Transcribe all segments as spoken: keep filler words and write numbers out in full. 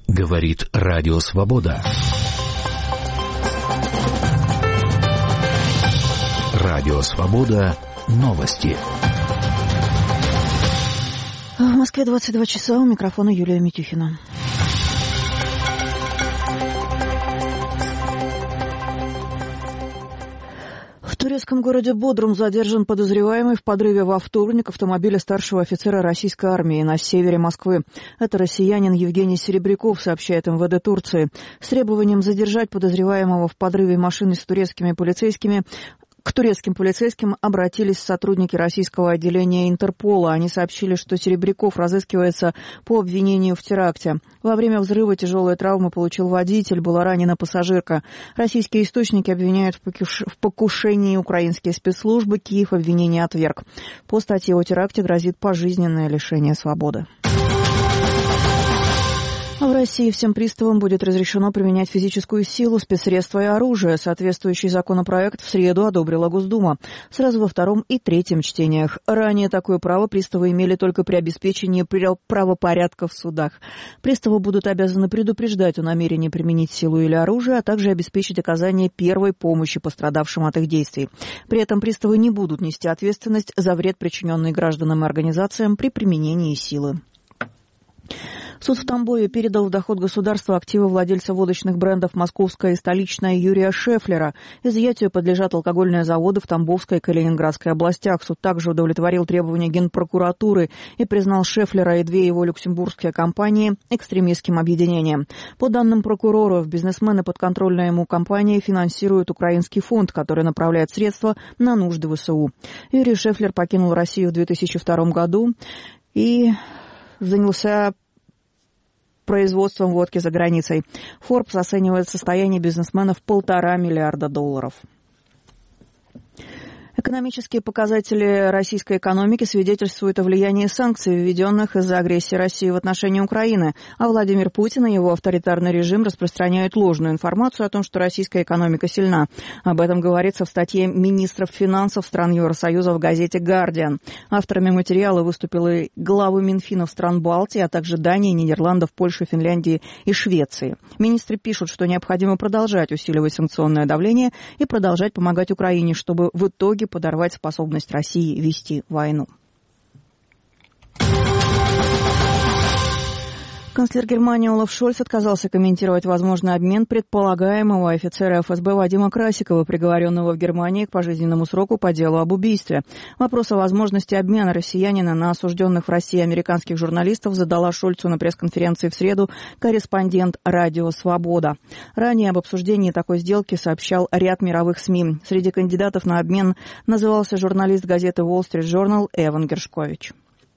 Говорит Радио Свобода. Радио Свобода. Новости. В Москве двадцать два часа, у микрофона Юлия Митюхина. В турецком городе Бодрум задержан подозреваемый в подрыве во вторник автомобиля старшего офицера российской армии на севере Москвы. Это россиянин Евгений Серебряков, сообщает эм вэ дэ Турции. С требованием задержать подозреваемого в подрыве машины с турецкими полицейскими К турецким полицейским обратились сотрудники российского отделения Интерпола. Они сообщили, что Серебряков разыскивается по обвинению в теракте. Во время взрыва тяжелые травмы получил водитель, была ранена пассажирка. Российские источники обвиняют в покушении украинские спецслужбы. Киев обвинение отверг. По статье о теракте грозит пожизненное лишение свободы. В России всем приставам будет разрешено применять физическую силу, спецсредства и оружие. Соответствующий законопроект в среду одобрила Госдума. Сразу во втором и третьем чтениях. Ранее такое право приставы имели только при обеспечении правопорядка в судах. Приставы будут обязаны предупреждать о намерении применить силу или оружие, а также обеспечить оказание первой помощи пострадавшим от их действий. При этом приставы не будут нести ответственность за вред, причиненный гражданам и организациям при применении силы. Суд в Тамбове передал в доход государства активы владельца водочных брендов «Московская» и «Столичная» Юрия Шефлера. Изъятию подлежат алкогольные заводы в Тамбовской и Калининградской областях. Суд также удовлетворил требования Генпрокуратуры и признал Шефлера и две его люксембургские компании экстремистским объединением. По данным прокурора, бизнесмены подконтрольной ему компании финансируют украинский фонд, который направляет средства на нужды вэ эс у. Юрий Шефлер покинул Россию в две тысячи втором году и занялся производством водки за границей. Forbes оценивает состояние бизнесмена в полтора миллиарда долларов. Экономические показатели российской экономики свидетельствуют о влиянии санкций, введенных из-за агрессии России в отношении Украины, а Владимир Путин и его авторитарный режим распространяют ложную информацию о том, что российская экономика сильна. Об этом говорится в статье министров финансов стран Евросоюза в газете «Гардиан». Авторами материала выступили главы Минфинов стран Балтии, а также Дании, Нидерландов, Польши, Финляндии и Швеции. Министры пишут, что необходимо продолжать усиливать санкционное давление и продолжать помогать Украине, чтобы в итоге подорвать способность России вести войну. Канцлер Германии Олаф Шольц отказался комментировать возможный обмен предполагаемого офицера эф эс бэ Вадима Красикова, приговоренного в Германии к пожизненному сроку по делу об убийстве. Вопрос о возможности обмена россиянина на осужденных в России американских журналистов задала Шольцу на пресс-конференции в среду корреспондент «Радио Свобода». Ранее об обсуждении такой сделки сообщал ряд мировых СМИ. Среди кандидатов на обмен назывался журналист газеты Wall Street Journal Эван Гершкович.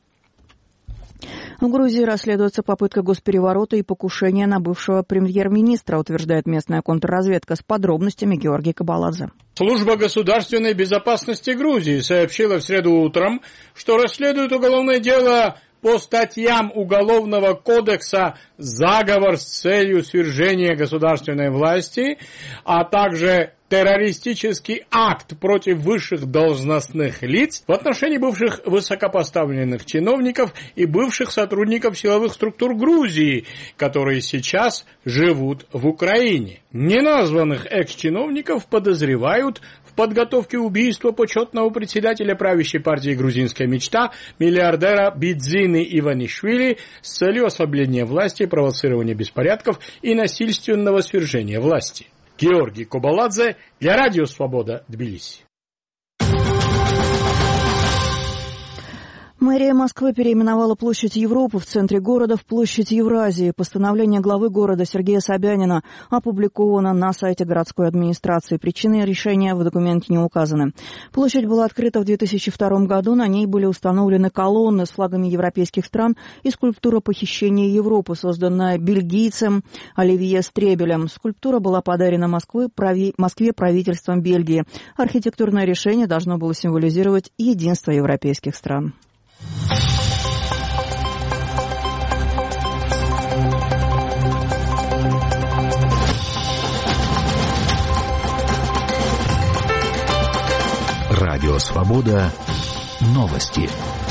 В Грузии расследуется попытка госпереворота и покушения на бывшего премьер-министра, утверждает местная контрразведка. С подробностями Георгий Кабаладзе. Служба государственной безопасности Грузии сообщила в среду утром, что расследует уголовное дело по статьям Уголовного кодекса «Заговор с целью свержения государственной власти», а также террористический акт против высших должностных лиц в отношении бывших высокопоставленных чиновников и бывших сотрудников силовых структур Грузии, которые сейчас живут в Украине. Неназванных экс-чиновников подозревают в подготовке убийства почетного председателя правящей партии «Грузинская мечта» миллиардера Бидзины Иванишвили с целью ослабления власти, провоцирования беспорядков и насильственного свержения власти. Георгий Кабаладзе для Радио Свобода, Тбилиси. Мэрия Москвы переименовала площадь Европы в центре города в площадь Евразии. Постановление главы города Сергея Собянина опубликовано на сайте городской администрации. Причины решения в документе не указаны. Площадь была открыта в две тысячи втором году. На ней были установлены колонны с флагами европейских стран и скульптура похищения Европы, созданная бельгийцем Оливье Стребелем. Скульптура была подарена Москве, прави... Москве правительством Бельгии. Архитектурное решение должно было символизировать единство европейских стран. Радио Свобода. Новости.